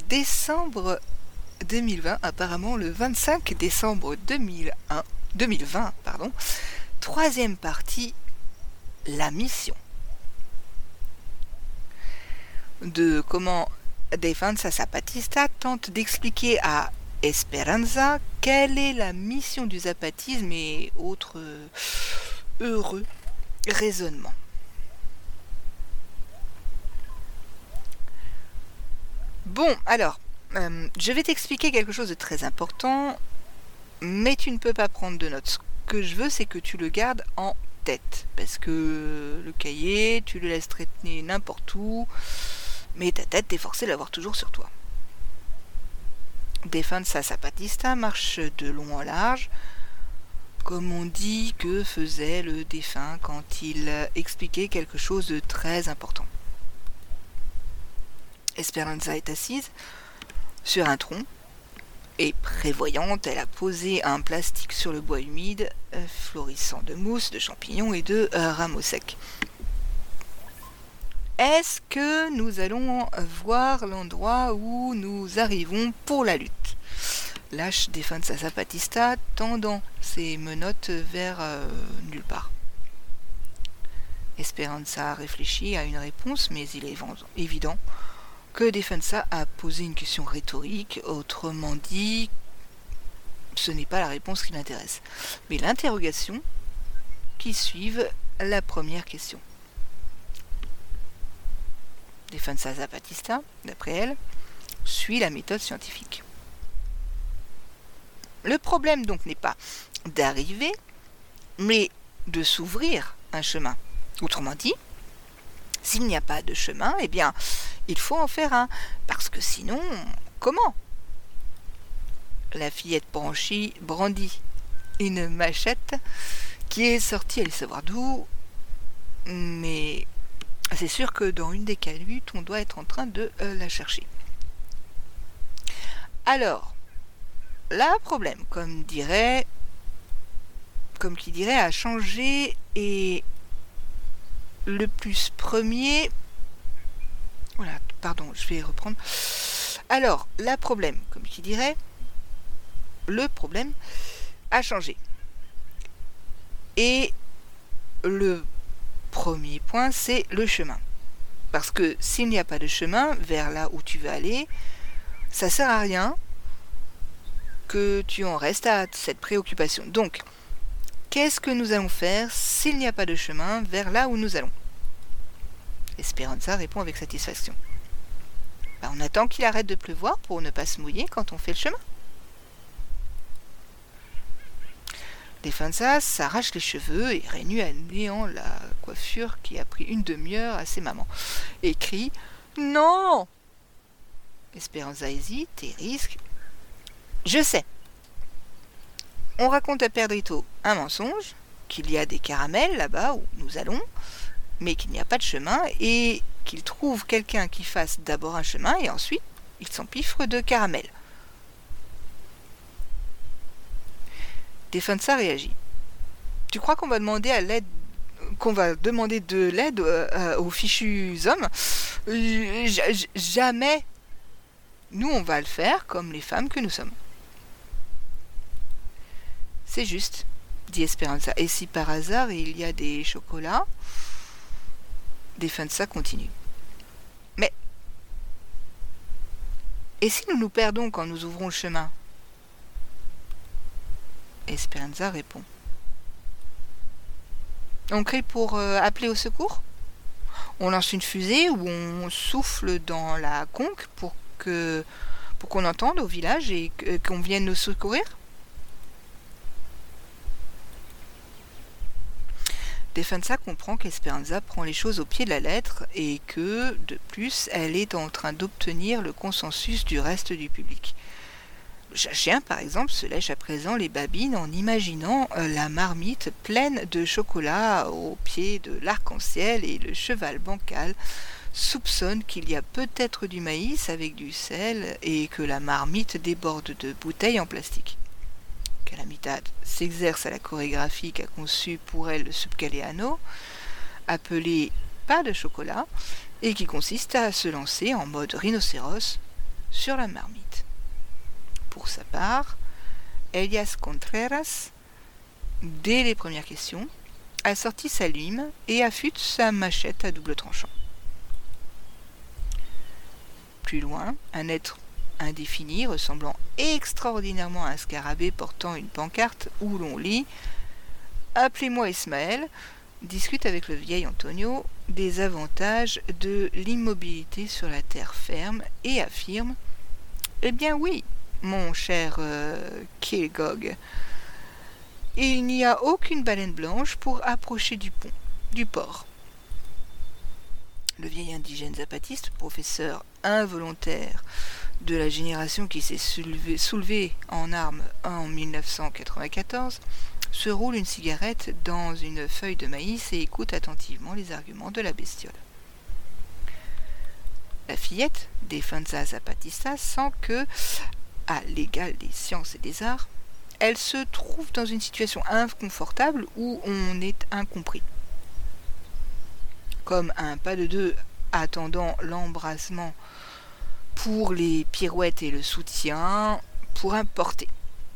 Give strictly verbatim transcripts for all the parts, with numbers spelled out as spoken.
décembre deux mille vingt, apparemment le vingt-cinq décembre deux mille un, deux mille vingt, pardon, troisième partie, la mission. De comment Defensa Zapatista tente d'expliquer à Esperanza quelle est la mission du zapatisme et autres heureux raisonnements. Bon, alors, euh, je vais t'expliquer quelque chose de très important, mais tu ne peux pas prendre de notes. Ce que je veux, c'est que tu le gardes en tête, parce que le cahier, tu le laisses traîner n'importe où, mais ta tête, t'es forcé de l'avoir toujours sur toi. Defensa Zapatista marche de long en large, comme on dit que faisait le défunt quand il expliquait quelque chose de très important. Esperanza est assise sur un tronc, et prévoyante, elle a posé un plastique sur le bois humide, euh, florissant de mousse, de champignons et de euh, rameaux secs. Est-ce que nous allons voir l'endroit où nous arrivons pour la lutte? Lâche Defensa Zapatista, tendant ses menottes vers euh, nulle part. Esperanza réfléchit à une réponse, mais il est évident que Defensa a posé une question rhétorique, autrement dit, ce n'est pas la réponse qui l'intéresse, mais l'interrogation qui suive la première question. Defensa Zapatista, d'après elle, suit la méthode scientifique. Le problème donc n'est pas d'arriver, mais de s'ouvrir un chemin. Autrement dit, s'il n'y a pas de chemin, eh bien, il faut en faire un, parce que sinon, comment? La fillette branchie brandit une machette qui est sortie, allez savoir d'où, mais c'est sûr que dans une des cahutes, on doit être en train de euh, la chercher. Alors, là, problème, comme dirait, comme qui dirait, a changé et le plus premier. Voilà, pardon, je vais reprendre. Alors, la problème, comme qui dirait, le problème a changé. Et le premier point, c'est le chemin. Parce que s'il n'y a pas de chemin vers là où tu veux aller, ça sert à rien que tu en restes à cette préoccupation. Donc, qu'est-ce que nous allons faire s'il n'y a pas de chemin vers là où nous allons? Esperanza répond avec satisfaction. Ben, on attend qu'il arrête de pleuvoir pour ne pas se mouiller quand on fait le chemin. Defensa s'arrache les cheveux et réunit à néant la coiffure qui a pris une demi-heure à ses mamans et crie « Non !» Esperanza hésite et risque. « Je sais. On raconte à Pedrito un mensonge, qu'il y a des caramels là-bas où nous allons, mais qu'il n'y a pas de chemin et qu'il trouve quelqu'un qui fasse d'abord un chemin et ensuite il s'empiffre de caramel. » Defensa réagit. « Tu crois qu'on va demander à l'aide qu'on va demander de l'aide euh, aux fichus hommes? J- Jamais. Nous, on va le faire comme les femmes que nous sommes. » C'est juste, dit Esperanza. Et si par hasard il y a des chocolats? Defensa continue. Mais, et si nous nous perdons quand nous ouvrons le chemin? Esperanza répond. On crie pour euh, appeler au secours? On lance une fusée ou on souffle dans la conque pour que pour qu'on entende au village et que, qu'on vienne nous secourir? Defensa comprend qu'Esperanza prend les choses au pied de la lettre et que, de plus, elle est en train d'obtenir le consensus du reste du public. Le chien, par exemple, se lèche à présent les babines en imaginant euh, la marmite pleine de chocolat au pied de l'arc-en-ciel et le cheval bancal soupçonne qu'il y a peut-être du maïs avec du sel et que la marmite déborde de bouteilles en plastique. Calamidad s'exerce à la chorégraphie qu'a conçue pour elle le Subcaleano, appelé pas de chocolat, et qui consiste à se lancer en mode rhinocéros sur la marmite. Pour sa part, Elias Contreras, dès les premières questions, a sorti sa lime et affûte sa machette à double tranchant. Plus loin, un être indéfini ressemblant extraordinairement à un scarabée portant une pancarte où l'on lit « Appelez-moi Ismaël » discute avec le vieil Antonio des avantages de l'immobilité sur la terre ferme et affirme « Eh bien oui, mon cher euh, Kilgog, il n'y a aucune baleine blanche pour approcher du pont, du port. » Le vieil indigène zapatiste, professeur involontaire de la génération qui s'est soulevée soulevé en armes en mille neuf cent quatre-vingt-quatorze, se roule une cigarette dans une feuille de maïs et écoute attentivement les arguments de la bestiole. La fillette, Defensa Zapatista, sent que, à l'égal des sciences et des arts, elle se trouve dans une situation inconfortable où on est incompris. Comme un pas de deux attendant l'embrassement pour les pirouettes et le soutien pour un porté.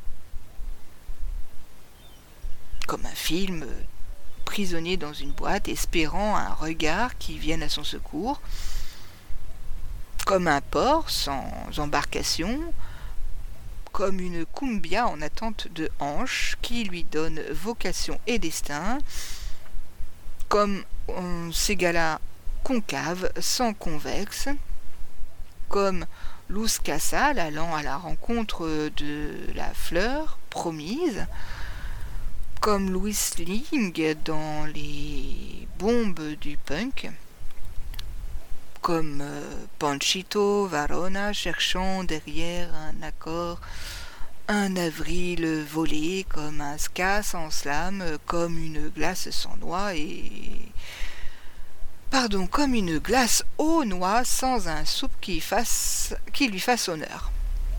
Comme un film prisonnier dans une boîte espérant un regard qui vienne à son secours. Comme un port sans embarcation. Comme une cumbia en attente de hanches qui lui donne vocation et destin. Comme un ségala concave sans convexe. Comme Luz Casal allant à la rencontre de la fleur promise. Comme Louis Ling dans les bombes du punk. Comme euh, Panchito Varona cherchant derrière un accord un avril volé, comme un ska sans slam, comme une glace sans noix et... Pardon, comme une glace aux noix sans un soupe qui, fasse... qui lui fasse honneur.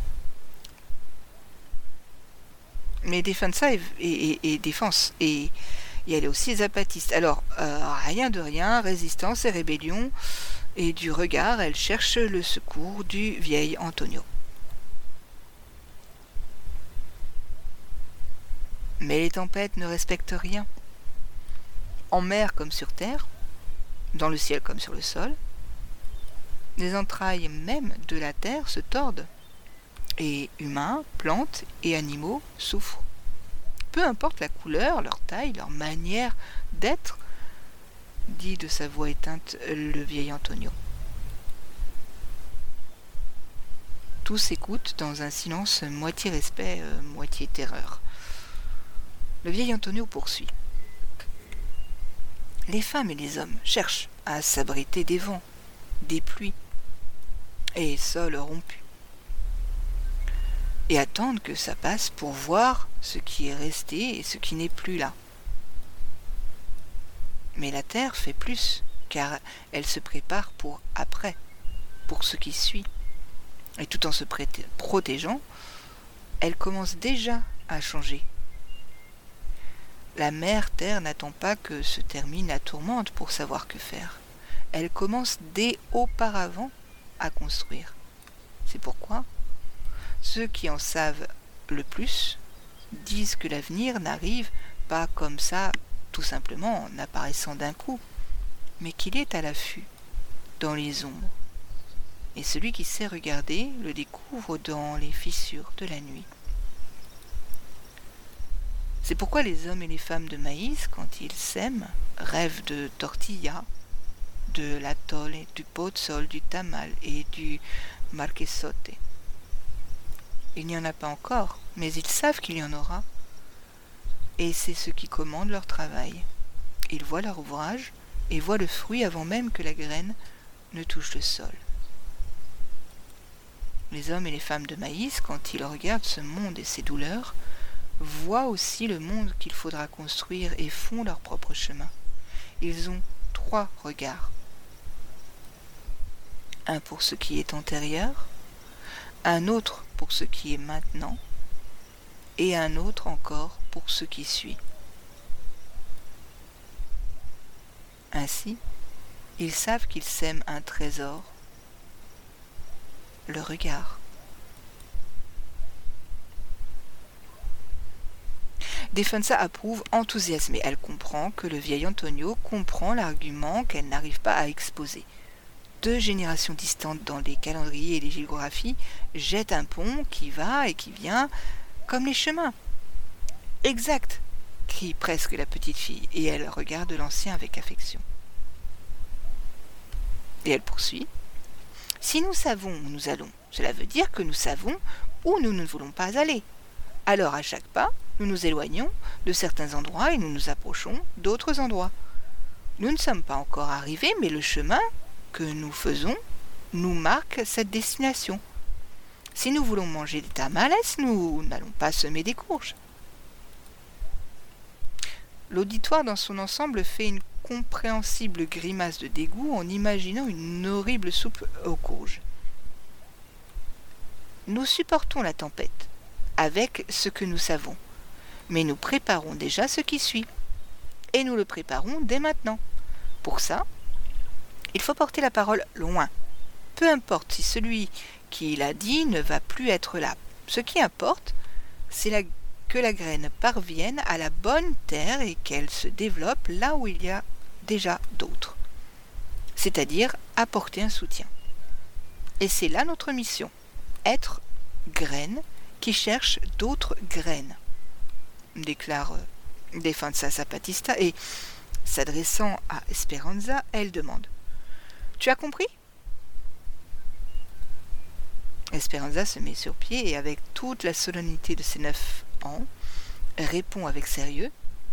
Mais Defensa et, et, et Défense, et, et elle est aussi zapatiste. Alors, euh, rien de rien, résistance et rébellion, et du regard, elle cherche le secours du vieil Antonio. Mais les tempêtes ne respectent rien. En mer comme sur terre, dans le ciel comme sur le sol, les entrailles même de la terre se tordent, et humains, plantes et animaux souffrent. Peu importe la couleur, leur taille, leur manière d'être, dit de sa voix éteinte le vieil Antonio. Tous écoutent dans un silence moitié respect, euh, moitié terreur. Le vieil Antonio poursuit. Les femmes et les hommes cherchent à s'abriter des vents, des pluies et sols rompus, et attendent que ça passe pour voir ce qui est resté et ce qui n'est plus là. Mais la terre fait plus, car elle se prépare pour après, pour ce qui suit. Et tout en se protégeant, elle commence déjà à changer. La mère terre n'attend pas que se termine la tourmente pour savoir que faire. Elle commence dès auparavant à construire. C'est pourquoi ceux qui en savent le plus disent que l'avenir n'arrive pas comme ça, tout simplement en apparaissant d'un coup, mais qu'il est à l'affût, dans les ombres. Et celui qui sait regarder le découvre dans les fissures de la nuit. C'est pourquoi les hommes et les femmes de maïs, quand ils s'aiment, rêvent de tortilla, de l'atole, du pozol, du tamal et du marquesote. Il n'y en a pas encore, mais ils savent qu'il y en aura. Et c'est ce qui commande leur travail. Ils voient leur ouvrage et voient le fruit avant même que la graine ne touche le sol. Les hommes et les femmes de maïs, quand ils regardent ce monde et ses douleurs, voient aussi le monde qu'il faudra construire et font leur propre chemin. Ils ont trois regards. Un pour ce qui est antérieur, un autre pour ce qui est maintenant, et un autre encore pour ce qui suit. Ainsi, ils savent qu'ils sèment un trésor. le regard. Defensa approuve enthousiasmée. Elle comprend que le vieil Antonio comprend l'argument qu'elle n'arrive pas à exposer. Deux générations distantes dans les calendriers et les géographies jettent un pont qui va et qui vient comme les chemins. Exact, crie presque la petite fille, et elle regarde l'ancien avec affection. Et elle poursuit. Si nous savons où nous allons, cela veut dire que nous savons où nous ne voulons pas aller. Alors à chaque pas, nous nous éloignons de certains endroits et nous nous approchons d'autres endroits. Nous ne sommes pas encore arrivés, mais le chemin que nous faisons nous marque cette destination. Si nous voulons manger des tamales, nous n'allons pas semer des courges. L'auditoire dans son ensemble fait une compréhensible grimace de dégoût en imaginant une horrible soupe aux courges. Nous supportons la tempête avec ce que nous savons, mais nous préparons déjà ce qui suit, et nous le préparons dès maintenant. Pour ça, il faut porter la parole loin. Peu importe si celui qui l'a dit ne va plus être là. Ce qui importe, c'est la, que la graine parvienne à la bonne terre et qu'elle se développe là où il y a déjà d'autres. C'est-à-dire apporter un soutien. Et c'est là notre mission. Être graine qui cherche d'autres graines, déclare euh, Defensa Zapatista, et s'adressant à Esperanza, elle demande « Tu as compris ?» Esperanza se met sur pied et avec toute la solennité de ses neuf ans, répond avec sérieux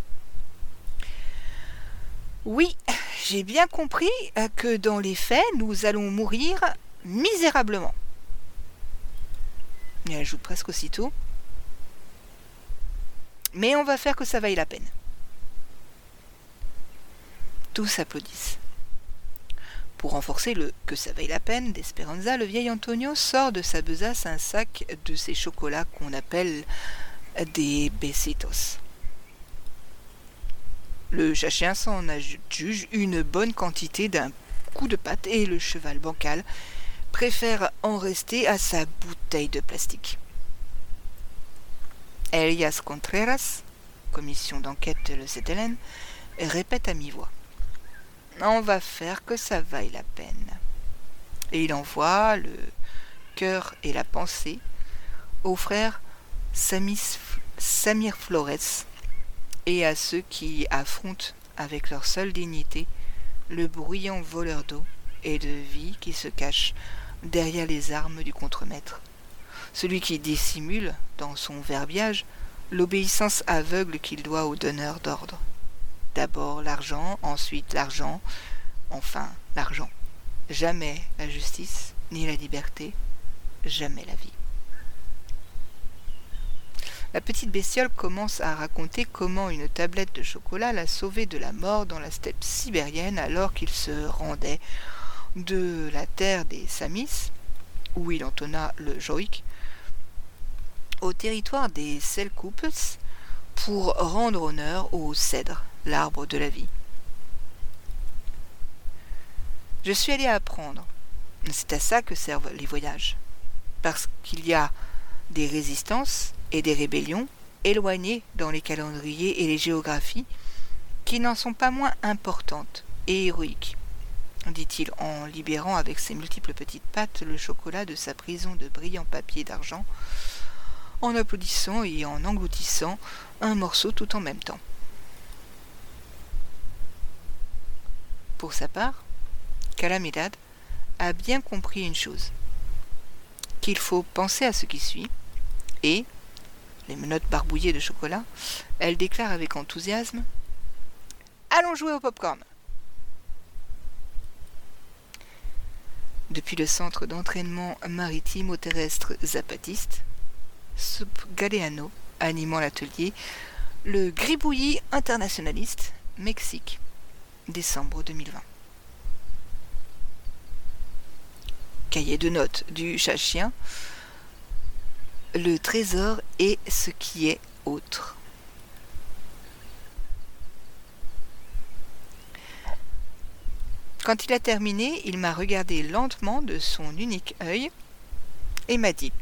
« Oui, j'ai bien compris que dans les faits, nous allons mourir misérablement. » Et elle ajoute presque aussitôt « Mais on va faire que ça vaille la peine. » Tous applaudissent. Pour renforcer le « que ça vaille la peine » d'Esperanza, le vieil Antonio sort de sa besace un sac de ces chocolats qu'on appelle des besitos. Le chachien s'en adjuge une bonne quantité d'un coup de patte et le cheval bancal préfère en rester à sa bouteille de plastique. Elias Contreras, commission d'enquête de le C T L N, répète à mi-voix. On va faire que ça vaille la peine. Et il envoie le cœur et la pensée aux frères Samis, Samir Flores et à ceux qui affrontent avec leur seule dignité le bruyant voleur d'eau et de vie qui se cache derrière les armes du contremaître, celui qui dissimule dans son verbiage l'obéissance aveugle qu'il doit au donneur d'ordre. D'abord l'argent, ensuite l'argent, enfin l'argent. Jamais la justice, ni la liberté, jamais la vie. La petite bestiole commence à raconter comment une tablette de chocolat l'a sauvé de la mort dans la steppe sibérienne alors qu'il se rendait de la terre des Samis, où il entonna le joïk, au territoire des Selkoups pour rendre honneur au cèdre, l'arbre de la vie. Je suis allé apprendre. C'est à ça que servent les voyages. Parce qu'il y a des résistances et des rébellions éloignées dans les calendriers et les géographies qui n'en sont pas moins importantes et héroïques, dit-il en libérant avec ses multiples petites pattes le chocolat de sa prison de brillant papier d'argent, en applaudissant et en engloutissant un morceau tout en même temps. Pour sa part, Calamidad a bien compris une chose, qu'il faut penser à ce qui suit, et, les menottes barbouillées de chocolat, elle déclare avec enthousiasme « Allons jouer au pop-corn !» Depuis le centre d'entraînement maritimo-terrestre zapatiste, Sup Galeano, animant l'atelier, le gribouillis internationaliste, Mexique, décembre deux mille vingt. Cahier de notes du chachien, le trésor est ce qui est autre. Quand il a terminé, il m'a regardé lentement de son unique œil et m'a dit: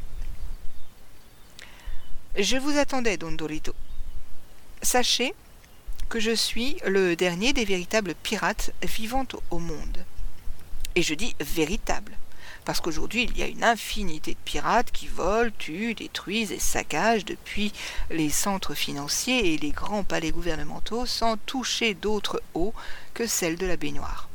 Je vous attendais, Don Dorito. Sachez que je suis le dernier des véritables pirates vivant au monde. Et je dis véritable, parce qu'aujourd'hui il y a une infinité de pirates qui volent, tuent, détruisent et saccagent depuis les centres financiers et les grands palais gouvernementaux sans toucher d'autre eau que celle de la baignoire.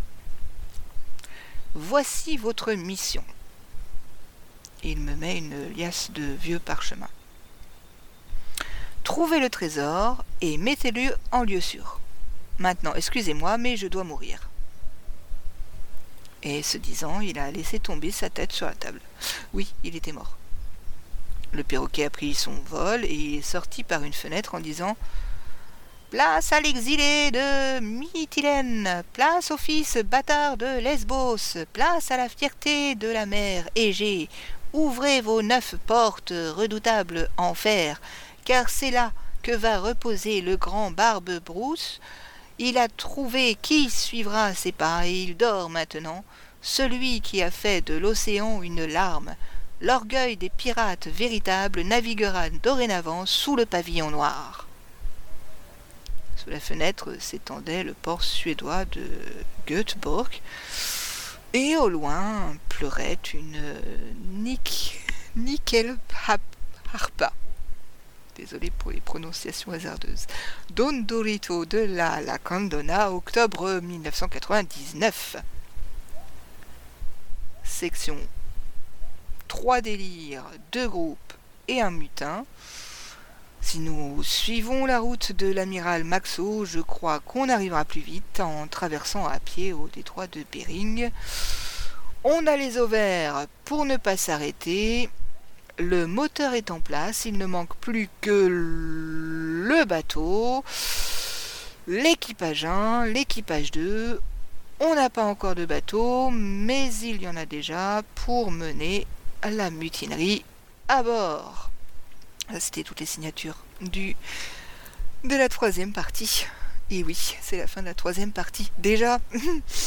Voici votre mission. Et il me met une liasse de vieux parchemins. Trouvez le trésor et mettez-le en lieu sûr. Maintenant, excusez-moi, mais je dois mourir. Et ce disant, il a laissé tomber sa tête sur la table. Oui, il était mort. Le perroquet a pris son vol et est sorti par une fenêtre en disant: Place à l'exilé de Mytilène, place au fils bâtard de Lesbos, place à la fierté de la mer Égée. Ouvrez vos neuf portes, redoutables enfer, car c'est là que va reposer le grand Barbe Brousse. Il a trouvé qui suivra ses pas, et il dort maintenant, celui qui a fait de l'océan une larme. L'orgueil des pirates véritables naviguera dorénavant sous le pavillon noir. Sous la fenêtre s'étendait le port suédois de Göteborg, et au loin pleurait une Nik, Nickelharpa. Désolé pour les prononciations hasardeuses. Don Dorito de la Lacandona, octobre mille neuf cent quatre-vingt-dix-neuf. Section trois délires, deux groupes et un mutin. Si nous suivons la route de l'amiral Maxo, je crois qu'on arrivera plus vite en traversant à pied au détroit de Bering. On a les ovaires pour ne pas s'arrêter. Le moteur est en place, il ne manque plus que le bateau, l'équipage un, l'équipage deux. On n'a pas encore de bateau, mais il y en a déjà pour mener la mutinerie à bord. C'était toutes les signatures du, de la troisième partie. Et oui, c'est la fin de la troisième partie. Déjà,